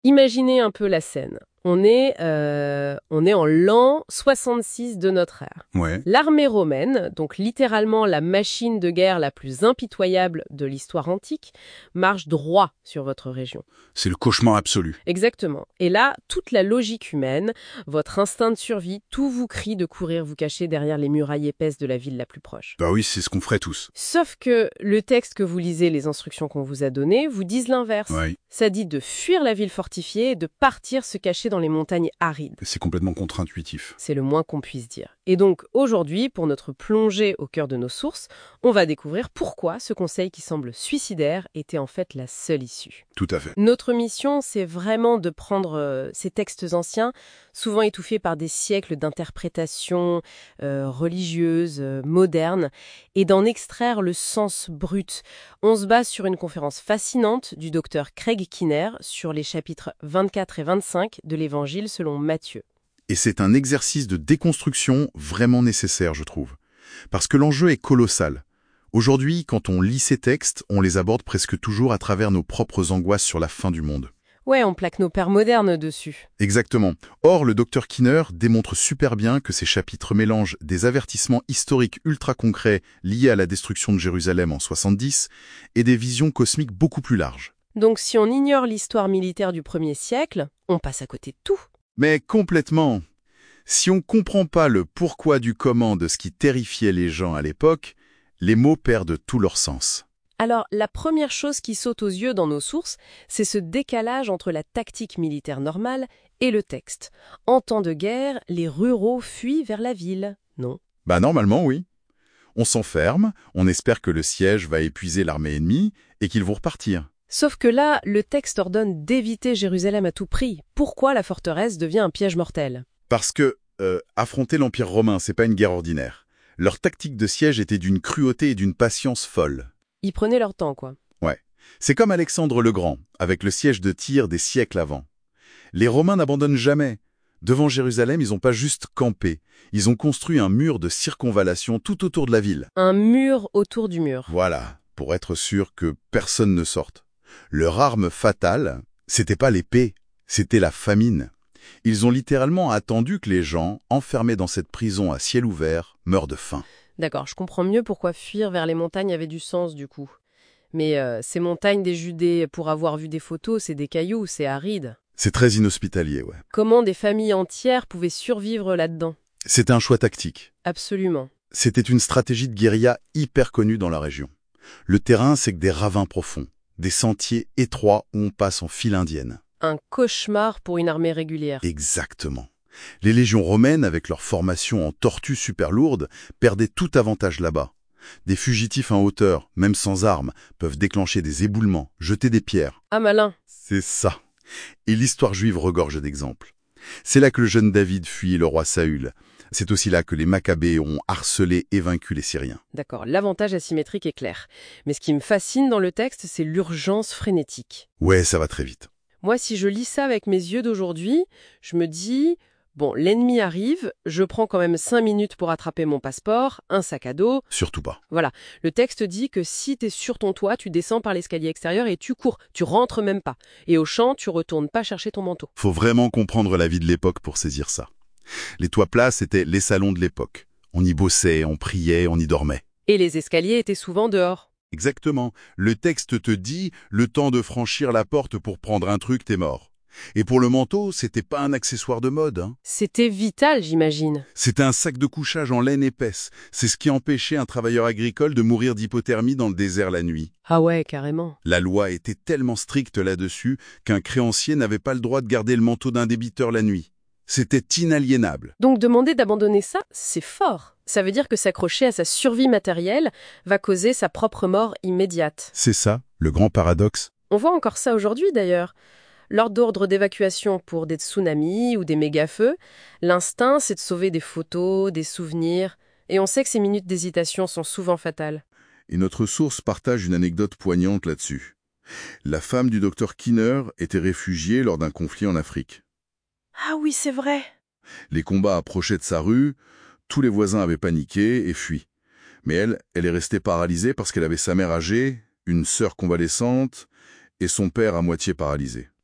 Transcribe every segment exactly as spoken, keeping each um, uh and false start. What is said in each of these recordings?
Imaginez un peu la scène. On est, euh, on est en l'an soixante-six de notre ère. Ouais. L'armée romaine, donc littéralement la machine de guerre la plus impitoyable de l'histoire antique, marche droit sur votre région. C'est le cauchemar absolu. Exactement. Et là, toute la logique humaine, votre instinct de survie, tout vous crie de courir vous cacher derrière les murailles épaisses de la ville la plus proche. Bah oui, c'est ce qu'on ferait tous. Sauf que le texte que vous lisez, les instructions qu'on vous a données, vous disent l'inverse. Ouais. Ça dit de fuir la ville fortifiée et de partir se cacher dans les montagnes arides. C'est complètement contre-intuitif. C'est le moins qu'on puisse dire. Et donc, aujourd'hui, pour notre plongée au cœur de nos sources, on va découvrir pourquoi ce conseil qui semble suicidaire était en fait la seule issue. Tout à fait. Notre mission, c'est vraiment de prendre euh, ces textes anciens, souvent étouffés par des siècles d'interprétations euh, religieuses, euh, modernes, et d'en extraire le sens brut. On se base sur une conférence fascinante du docteur Craig Kinner sur les chapitres vingt-quatre et vingt-cinq de l'Évangile selon Matthieu. Et c'est un exercice de déconstruction vraiment nécessaire, je trouve. Parce que l'enjeu est colossal. Aujourd'hui, quand on lit ces textes, on les aborde presque toujours à travers nos propres angoisses sur la fin du monde. Ouais, on plaque nos pères modernes dessus. Exactement. Or, le docteur Kinner démontre super bien que ces chapitres mélangent des avertissements historiques ultra concrets liés à la destruction de Jérusalem en soixante-dix et des visions cosmiques beaucoup plus larges. Donc si on ignore l'histoire militaire du premier siècle, on passe à côté de tout. Mais complètement. Si on ne comprend pas le pourquoi du comment de ce qui terrifiait les gens à l'époque, les mots perdent tout leur sens. Alors, la première chose qui saute aux yeux dans nos sources, c'est ce décalage entre la tactique militaire normale et le texte. En temps de guerre, les ruraux fuient vers la ville, non? Bah normalement, oui. On s'enferme, on espère que le siège va épuiser l'armée ennemie et qu'ils vont repartir. Sauf que là, le texte ordonne d'éviter Jérusalem à tout prix. Pourquoi la forteresse devient un piège mortel? Parce que euh, affronter l'Empire romain, c'est pas une guerre ordinaire. Leur tactique de siège était d'une cruauté et d'une patience folle. Ils prenaient leur temps, quoi. Ouais. C'est comme Alexandre le Grand, avec le siège de Tyr des siècles avant. Les Romains n'abandonnent jamais. Devant Jérusalem, ils n'ont pas juste campé. Ils ont construit un mur de circonvallation tout autour de la ville. Un mur autour du mur. Voilà, pour être sûr que personne ne sorte. Leur arme fatale, c'était pas l'épée, c'était la famine. Ils ont littéralement attendu que les gens, enfermés dans cette prison à ciel ouvert, meurent de faim. D'accord, je comprends mieux pourquoi fuir vers les montagnes avait du sens, du coup. Mais euh, ces montagnes des Judées, pour avoir vu des photos, c'est des cailloux, c'est aride. C'est très inhospitalier, ouais. Comment des familles entières pouvaient survivre là-dedans? C'était un choix tactique. Absolument. C'était une stratégie de guérilla hyper connue dans la région. Le terrain, c'est que des ravins profonds, des sentiers étroits où on passe en file indienne. Un cauchemar pour une armée régulière. Exactement. Les légions romaines, avec leur formation en tortues super lourdes, perdaient tout avantage là-bas. Des fugitifs en hauteur, même sans armes, peuvent déclencher des éboulements, jeter des pierres. Ah malin. C'est ça. Et l'histoire juive regorge d'exemples. C'est là que le jeune David fuit le roi Saül. C'est aussi là que les Maccabées ont harcelé et vaincu les Syriens. D'accord, l'avantage asymétrique est clair. Mais ce qui me fascine dans le texte, c'est l'urgence frénétique. Ouais, ça va très vite. Moi, si je lis ça avec mes yeux d'aujourd'hui, je me dis... Bon, l'ennemi arrive, je prends quand même cinq minutes pour attraper mon passeport, un sac à dos. Surtout pas. Voilà, le texte dit que si t'es sur ton toit, tu descends par l'escalier extérieur et tu cours, tu rentres même pas. Et au champ, tu retournes pas chercher ton manteau. Faut vraiment comprendre la vie de l'époque pour saisir ça. Les toits plats, c'était les salons de l'époque. On y bossait, on priait, on y dormait. Et les escaliers étaient souvent dehors. Exactement. Le texte te dit, le temps de franchir la porte pour prendre un truc, t'es mort. Et pour le manteau, c'était pas un accessoire de mode. Hein. C'était vital, j'imagine. C'était un sac de couchage en laine épaisse. C'est ce qui empêchait un travailleur agricole de mourir d'hypothermie dans le désert la nuit. Ah ouais, carrément. La loi était tellement stricte là-dessus qu'un créancier n'avait pas le droit de garder le manteau d'un débiteur la nuit. C'était inaliénable. Donc demander d'abandonner ça, c'est fort. Ça veut dire que s'accrocher à sa survie matérielle va causer sa propre mort immédiate. C'est ça, le grand paradoxe. On voit encore ça aujourd'hui d'ailleurs. Lors d'ordres d'évacuation pour des tsunamis ou des méga-feux, l'instinct, c'est de sauver des photos, des souvenirs, et on sait que ces minutes d'hésitation sont souvent fatales. Et notre source partage une anecdote poignante là-dessus. La femme du docteur Kinner était réfugiée lors d'un conflit en Afrique. Ah oui, c'est vrai. Les combats approchaient de sa rue, tous les voisins avaient paniqué et fui. Mais elle, elle est restée paralysée parce qu'elle avait sa mère âgée, une sœur convalescente et son père à moitié paralysé.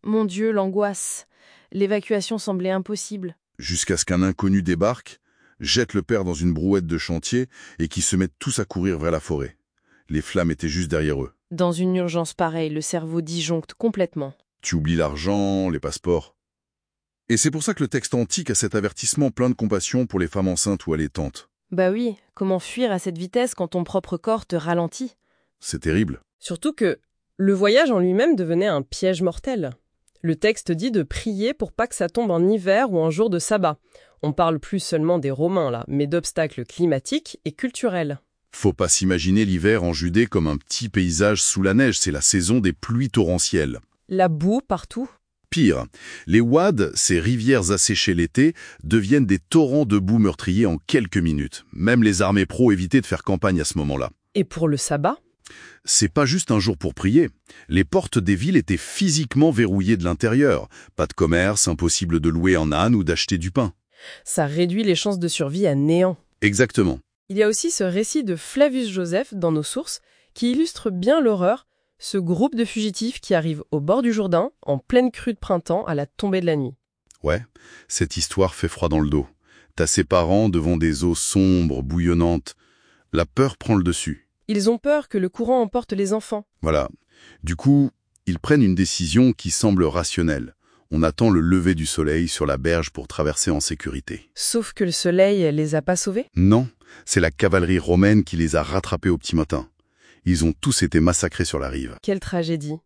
Mon Dieu, l'angoisse. L'évacuation semblait impossible. Jusqu'à ce qu'un inconnu débarque, jette le père dans une brouette de chantier et qu'ils se mettent tous à courir vers la forêt. Les flammes étaient juste derrière eux. Dans une urgence pareille, le cerveau disjoncte complètement. Tu oublies l'argent, les passeports. Et c'est pour ça que le texte antique a cet avertissement plein de compassion pour les femmes enceintes ou allaitantes. Bah oui, comment fuir à cette vitesse quand ton propre corps te ralentit? C'est terrible. Surtout que le voyage en lui-même devenait un piège mortel. Le texte dit de prier pour pas que ça tombe en hiver ou en jour de sabbat. On parle plus seulement des Romains là, mais d'obstacles climatiques et culturels. Faut pas s'imaginer l'hiver en Judée comme un petit paysage sous la neige, c'est la saison des pluies torrentielles. La boue partout. Pire, les ouads, ces rivières asséchées l'été, deviennent des torrents de boue meurtriers en quelques minutes. Même les armées pro évitaient de faire campagne à ce moment-là. Et pour le sabbat? C'est pas juste un jour pour prier. Les portes des villes étaient physiquement verrouillées de l'intérieur. Pas de commerce, impossible de louer un âne ou d'acheter du pain. Ça réduit les chances de survie à néant. Exactement. Il y a aussi ce récit de Flavius Joseph dans nos sources qui illustre bien l'horreur, ce groupe de fugitifs qui arrive au bord du Jourdain en pleine crue de printemps à la tombée de la nuit. Ouais, cette histoire fait froid dans le dos. T'as ses parents devant des eaux sombres, bouillonnantes. La peur prend le dessus. Ils ont peur que le courant emporte les enfants. Voilà. Du coup, ils prennent une décision qui semble rationnelle. On attend le lever du soleil sur la berge pour traverser en sécurité. Sauf que le soleil les a pas sauvés? Non, c'est la cavalerie romaine qui les a rattrapés au petit matin. Ils ont tous été massacrés sur la rive. Quelle tragédie.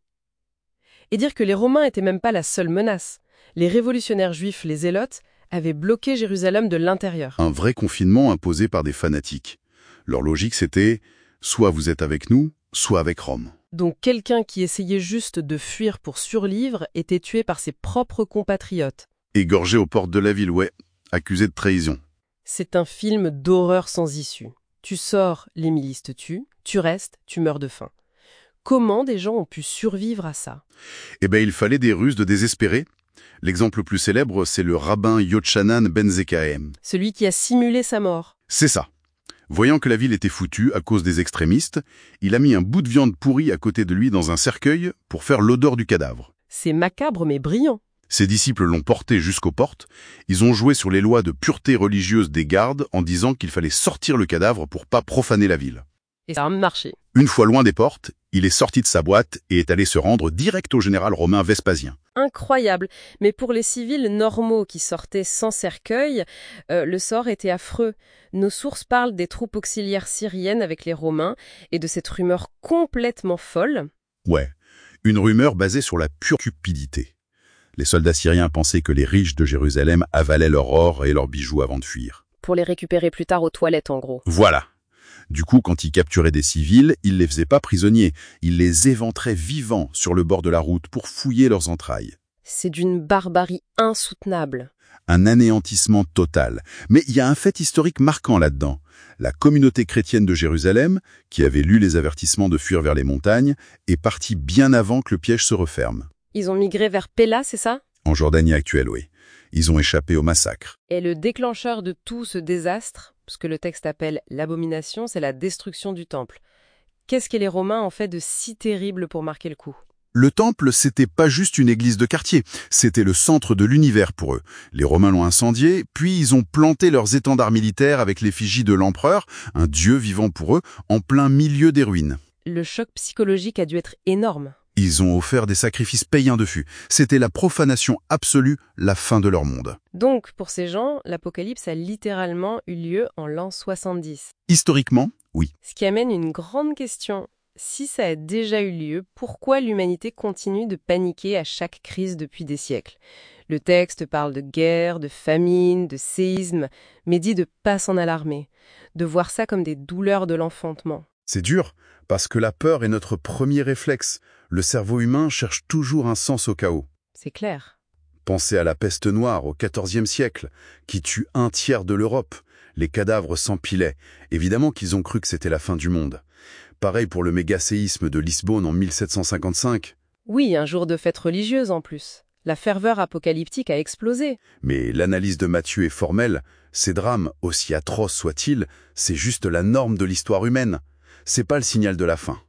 Et dire que les Romains étaient même pas la seule menace. Les révolutionnaires juifs, les Zélotes, avaient bloqué Jérusalem de l'intérieur. Un vrai confinement imposé par des fanatiques. Leur logique, c'était soit vous êtes avec nous, soit avec Rome. Donc quelqu'un qui essayait juste de fuir pour survivre était tué par ses propres compatriotes. Égorgé aux portes de la ville, ouais, accusé de trahison. C'est un film d'horreur sans issue. Tu sors, les milices te tuent, tu restes, tu meurs de faim. Comment des gens ont pu survivre à ça? Eh bien, il fallait des ruses de désespérés. L'exemple le plus célèbre, c'est le rabbin Yochanan ben Zekahem. Celui qui a simulé sa mort. C'est ça. Voyant que la ville était foutue à cause des extrémistes, il a mis un bout de viande pourrie à côté de lui dans un cercueil pour faire l'odeur du cadavre. C'est macabre mais brillant. Ses disciples l'ont porté jusqu'aux portes. Ils ont joué sur les lois de pureté religieuse des gardes en disant qu'il fallait sortir le cadavre pour pas profaner la ville. Et ça a marché. Une fois loin des portes, il est sorti de sa boîte et est allé se rendre direct au général romain Vespasien. Incroyable. Mais pour les civils normaux qui sortaient sans cercueil, euh, le sort était affreux. Nos sources parlent des troupes auxiliaires syriennes avec les Romains et de cette rumeur complètement folle. Ouais, une rumeur basée sur la pure cupidité. Les soldats syriens pensaient que les riches de Jérusalem avalaient leur or et leurs bijoux avant de fuir. Pour les récupérer plus tard aux toilettes, en gros. Voilà. Du coup, quand ils capturaient des civils, ils les faisaient pas prisonniers. Ils les éventraient vivants sur le bord de la route pour fouiller leurs entrailles. C'est d'une barbarie insoutenable. Un anéantissement total. Mais il y a un fait historique marquant là-dedans. La communauté chrétienne de Jérusalem, qui avait lu les avertissements de fuir vers les montagnes, est partie bien avant que le piège se referme. Ils ont migré vers Pella, c'est ça? En Jordanie actuelle, oui. Ils ont échappé au massacre. Et le déclencheur de tout ce désastre, ce que le texte appelle l'abomination, c'est la destruction du temple. Qu'est-ce que les Romains ont fait de si terrible pour marquer le coup? Le temple, c'était pas juste une église de quartier, c'était le centre de l'univers pour eux. Les Romains l'ont incendié, puis ils ont planté leurs étendards militaires avec l'effigie de l'empereur, un dieu vivant pour eux, en plein milieu des ruines. Le choc psychologique a dû être énorme. Ils ont offert des sacrifices payants dessus. C'était la profanation absolue, la fin de leur monde. Donc, pour ces gens, l'apocalypse a littéralement eu lieu en l'an soixante-dix. Historiquement, oui. Ce qui amène une grande question. Si ça a déjà eu lieu, pourquoi l'humanité continue de paniquer à chaque crise depuis des siècles? Le texte parle de guerre, de famine, de séisme, mais dit de pas s'en alarmer, de voir ça comme des douleurs de l'enfantement. C'est dur, parce que la peur est notre premier réflexe. Le cerveau humain cherche toujours un sens au chaos. C'est clair. Pensez à la peste noire au quatorzième siècle, qui tue un tiers de l'Europe. Les cadavres s'empilaient. Évidemment qu'ils ont cru que c'était la fin du monde. Pareil pour le méga-séisme de Lisbonne en mille sept cent cinquante-cinq. Oui, un jour de fête religieuse en plus. La ferveur apocalyptique a explosé. Mais l'analyse de Matthieu est formelle. Ces drames, aussi atroces soient-ils, c'est juste la norme de l'histoire humaine. C'est pas le signal de la fin.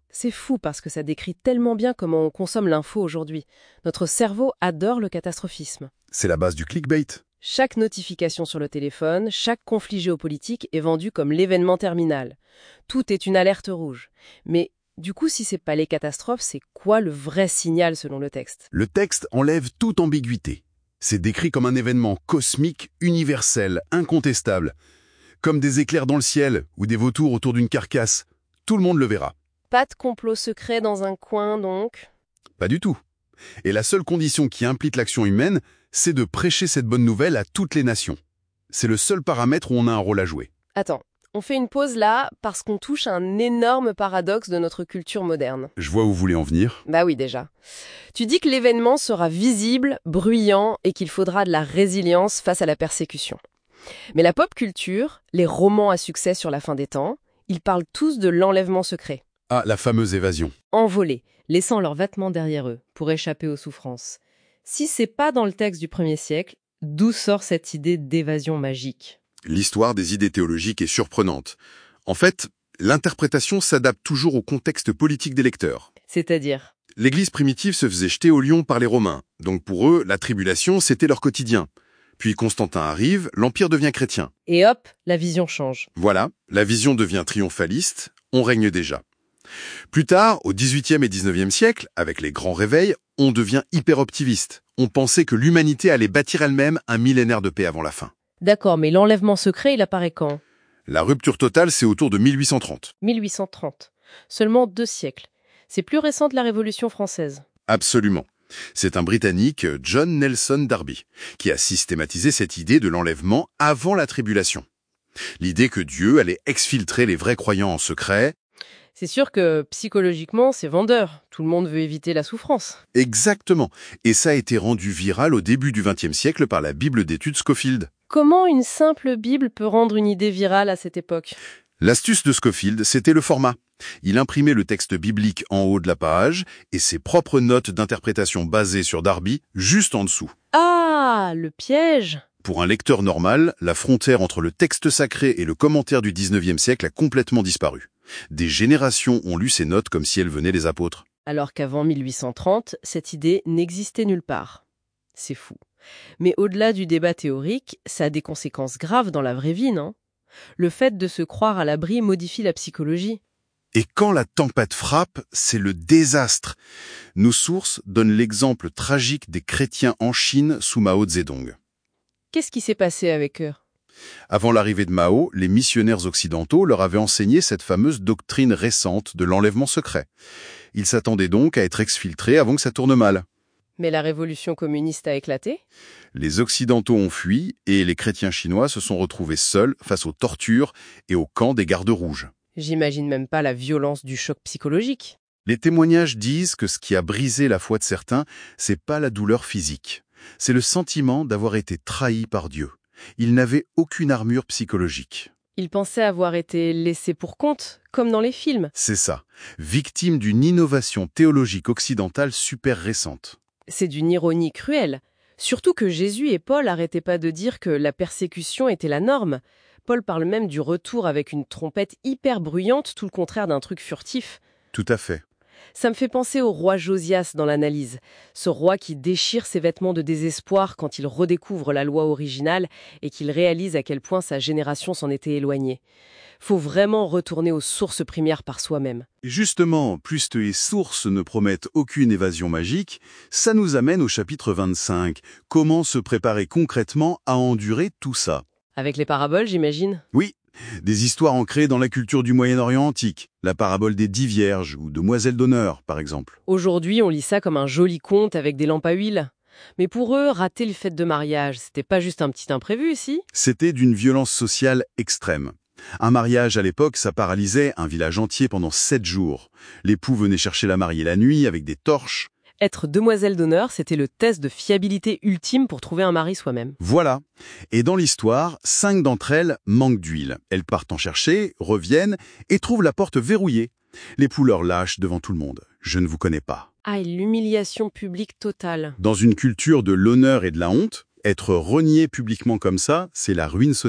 C'est fou parce que ça décrit tellement bien comment on consomme l'info aujourd'hui. Notre cerveau adore le catastrophisme. C'est la base du clickbait. Chaque notification sur le téléphone, chaque conflit géopolitique est vendu comme l'événement terminal. Tout est une alerte rouge. Mais du coup, si c'est pas les catastrophes, c'est quoi le vrai signal selon le texte? Le texte enlève toute ambiguïté. C'est décrit comme un événement cosmique, universel, incontestable. Comme des éclairs dans le ciel ou des vautours autour d'une carcasse. Tout le monde le verra. Pas de complot secret dans un coin, donc? Pas du tout. Et la seule condition qui implique l'action humaine, c'est de prêcher cette bonne nouvelle à toutes les nations. C'est le seul paramètre où on a un rôle à jouer. Attends, on fait une pause là parce qu'on touche à un énorme paradoxe de notre culture moderne. Je vois où vous voulez en venir. Bah oui, déjà. Tu dis que l'événement sera visible, bruyant et qu'il faudra de la résilience face à la persécution. Mais la pop culture, les romans à succès sur la fin des temps, ils parlent tous de l'enlèvement secret. Ah, la fameuse évasion. Envolés, laissant leurs vêtements derrière eux pour échapper aux souffrances. Si c'est pas dans le texte du premier siècle, d'où sort cette idée d'évasion magique? L'histoire des idées théologiques est surprenante. En fait, l'interprétation s'adapte toujours au contexte politique des lecteurs. C'est-à-dire? L'Église primitive se faisait jeter au lion par les Romains, donc pour eux, la tribulation, c'était leur quotidien. Puis Constantin arrive, l'Empire devient chrétien. Et hop, la vision change. Voilà, la vision devient triomphaliste, on règne déjà. Plus tard, au dix-huitième et dix-neuvième siècle, avec les grands réveils, on devient hyper optimiste. On pensait que l'humanité allait bâtir elle-même un millénaire de paix avant la fin. D'accord, mais l'enlèvement secret, il apparaît quand? La rupture totale, c'est autour de mille huit cent trente. mille huit cent trente. Seulement deux siècles. C'est plus récent que la Révolution française. Absolument. C'est un Britannique, John Nelson Darby, qui a systématisé cette idée de l'enlèvement avant la tribulation. L'idée que Dieu allait exfiltrer les vrais croyants en secret. C'est sûr que psychologiquement, c'est vendeur. Tout le monde veut éviter la souffrance. Exactement. Et ça a été rendu viral au début du vingtième siècle par la Bible d'études Scofield. Comment une simple Bible peut rendre une idée virale à cette époque? L'astuce de Scofield, c'était le format. Il imprimait le texte biblique en haut de la page et ses propres notes d'interprétation basées sur Darby juste en dessous. Ah, le piège! Pour un lecteur normal, la frontière entre le texte sacré et le commentaire du dix-neuvième siècle a complètement disparu. Des générations ont lu ces notes comme si elles venaient des apôtres. Alors qu'avant mille huit cent trente, cette idée n'existait nulle part. C'est fou. Mais au-delà du débat théorique, ça a des conséquences graves dans la vraie vie, non? Le fait de se croire à l'abri modifie la psychologie. Et quand la tempête frappe, c'est le désastre. Nos sources donnent l'exemple tragique des chrétiens en Chine sous Mao Zedong. Qu'est-ce qui s'est passé avec eux? Avant l'arrivée de Mao, les missionnaires occidentaux leur avaient enseigné cette fameuse doctrine récente de l'enlèvement secret. Ils s'attendaient donc à être exfiltrés avant que ça tourne mal. Mais la révolution communiste a éclaté? Les Occidentaux ont fui et les chrétiens chinois se sont retrouvés seuls face aux tortures et au camp des gardes rouges. J'imagine même pas la violence du choc psychologique. Les témoignages disent que ce qui a brisé la foi de certains, c'est pas la douleur physique. C'est le sentiment d'avoir été trahi par Dieu. Ils n'avaient aucune armure psychologique. Ils pensaient avoir été laissés pour compte, comme dans les films. C'est ça, victimes d'une innovation théologique occidentale super récente. C'est d'une ironie cruelle. Surtout que Jésus et Paul n'arrêtaient pas de dire que la persécution était la norme. Paul parle même du retour avec une trompette hyper bruyante, tout le contraire d'un truc furtif. Tout à fait. Ça me fait penser au roi Josias dans l'analyse. Ce roi qui déchire ses vêtements de désespoir quand il redécouvre la loi originale et qu'il réalise à quel point sa génération s'en était éloignée. Faut vraiment retourner aux sources primaires par soi-même. Justement, puisque les sources ne promettent aucune évasion magique, ça nous amène au chapitre vingt-cinq. Comment se préparer concrètement à endurer tout ça? Avec les paraboles, j'imagine? Oui, des histoires ancrées dans la culture du Moyen-Orient antique. La parabole des dix vierges ou demoiselles d'honneur, par exemple. Aujourd'hui, on lit ça comme un joli conte avec des lampes à huile. Mais pour eux, rater le fête de mariage, c'était pas juste un petit imprévu, si? C'était d'une violence sociale extrême. Un mariage à l'époque, ça paralysait un village entier pendant sept jours. L'époux venait chercher la mariée la nuit avec des torches. Être demoiselle d'honneur, c'était le test de fiabilité ultime pour trouver un mari soi-même. Voilà. Et dans l'histoire, cinq d'entre elles manquent d'huile. Elles partent en chercher, reviennent et trouvent la porte verrouillée. L'époux leur lâche devant tout le monde. Je ne vous connais pas. Ah, l'humiliation publique totale. Dans une culture de l'honneur et de la honte, être renié publiquement comme ça, c'est la ruine sociale.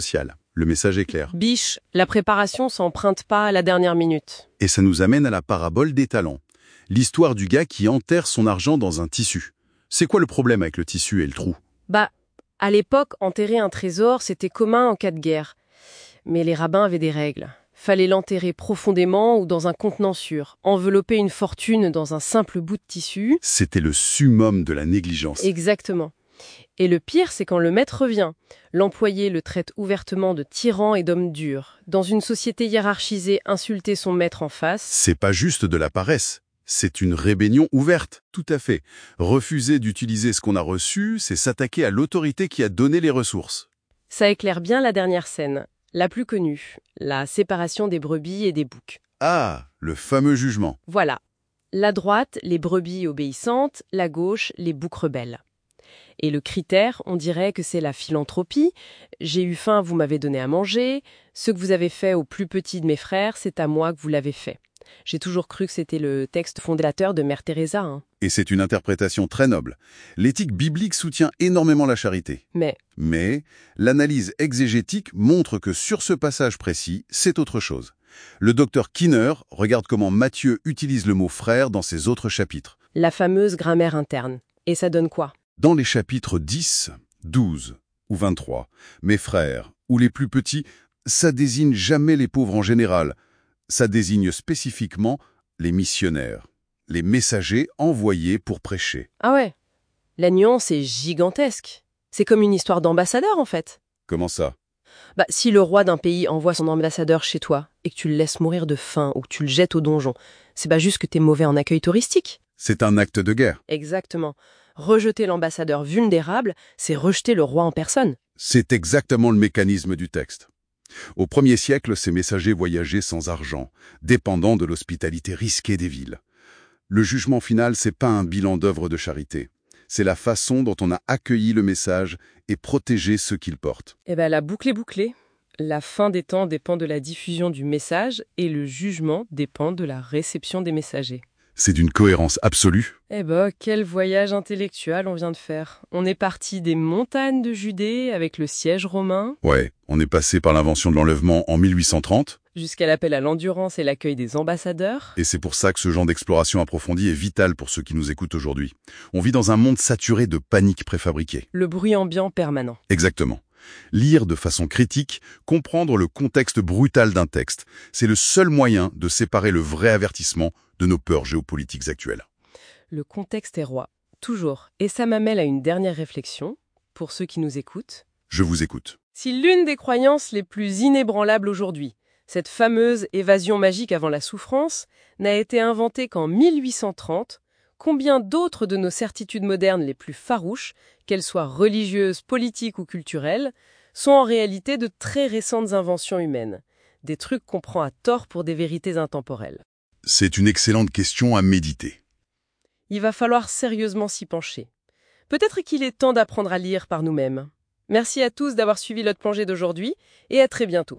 le message est clair. Biche, la préparation s'emprunte pas à la dernière minute. Et ça nous amène à la parabole des talents. L'histoire du gars qui enterre son argent dans un tissu. C'est quoi le problème avec le tissu et le trou? Bah, à l'époque, enterrer un trésor, c'était commun en cas de guerre. Mais les rabbins avaient des règles. Fallait l'enterrer profondément ou dans un contenant sûr. Envelopper une fortune dans un simple bout de tissu. C'était le summum de la négligence. Exactement. Et le pire, c'est quand le maître vient. L'employé le traite ouvertement de tyran et d'homme dur. Dans une société hiérarchisée, insulter son maître en face... C'est pas juste de la paresse. C'est une rébellion ouverte, tout à fait. Refuser d'utiliser ce qu'on a reçu, c'est s'attaquer à l'autorité qui a donné les ressources. Ça éclaire bien la dernière scène, la plus connue, la séparation des brebis et des boucs. Ah, le fameux jugement. Voilà. La droite, les brebis obéissantes, la gauche, les boucs rebelles. Et le critère, on dirait que c'est la philanthropie. J'ai eu faim, vous m'avez donné à manger. Ce que vous avez fait au plus petit de mes frères, c'est à moi que vous l'avez fait. J'ai toujours cru que c'était le texte fondateur de Mère Teresa. Hein. Et c'est une interprétation très noble. L'éthique biblique soutient énormément la charité. Mais... Mais l'analyse exégétique montre que sur ce passage précis, c'est autre chose. Le docteur Kinner regarde comment Matthieu utilise le mot « frère » dans ses autres chapitres. La fameuse grammaire interne. Et ça donne quoi? Dans les chapitres dix, douze ou vingt-trois, mes frères ou les plus petits, ça désigne jamais les pauvres en général. Ça désigne spécifiquement les missionnaires, les messagers envoyés pour prêcher. Ah ouais, la nuance est gigantesque. C'est comme une histoire d'ambassadeur en fait. Comment ça? Bah, si le roi d'un pays envoie son ambassadeur chez toi et que tu le laisses mourir de faim ou que tu le jettes au donjon, c'est pas juste que t'es mauvais en accueil touristique. C'est un acte de guerre. Exactement. Rejeter l'ambassadeur vulnérable, c'est rejeter le roi en personne. C'est exactement le mécanisme du texte. Au premier siècle, ces messagers voyageaient sans argent, dépendant de l'hospitalité risquée des villes. Le jugement final, c'est pas un bilan d'œuvre de charité. C'est la façon dont on a accueilli le message et protégé ceux qu'il porte. Eh ben, la boucle est bouclée. La fin des temps dépend de la diffusion du message et le jugement dépend de la réception des messagers. C'est d'une cohérence absolue. Eh ben, quel voyage intellectuel on vient de faire. On est parti des montagnes de Judée avec le siège romain. Ouais, on est passé par l'invention de l'enlèvement en mille huit cent trente. Jusqu'à l'appel à l'endurance et l'accueil des ambassadeurs. Et c'est pour ça que ce genre d'exploration approfondie est vital pour ceux qui nous écoutent aujourd'hui. On vit dans un monde saturé de panique préfabriquée. Le bruit ambiant permanent. Exactement. Lire de façon critique, comprendre le contexte brutal d'un texte, c'est le seul moyen de séparer le vrai avertissement de nos peurs géopolitiques actuelles. Le contexte est roi, toujours. Et ça m'amène à une dernière réflexion, pour ceux qui nous écoutent. Je vous écoute. Si l'une des croyances les plus inébranlables aujourd'hui, cette fameuse évasion magique avant la souffrance, n'a été inventée qu'en mille huit cent trente, combien d'autres de nos certitudes modernes les plus farouches, qu'elles soient religieuses, politiques ou culturelles, sont en réalité de très récentes inventions humaines, des trucs qu'on prend à tort pour des vérités intemporelles? C'est une excellente question à méditer. Il va falloir sérieusement s'y pencher. Peut-être qu'il est temps d'apprendre à lire par nous-mêmes. Merci à tous d'avoir suivi notre plongée d'aujourd'hui et à très bientôt.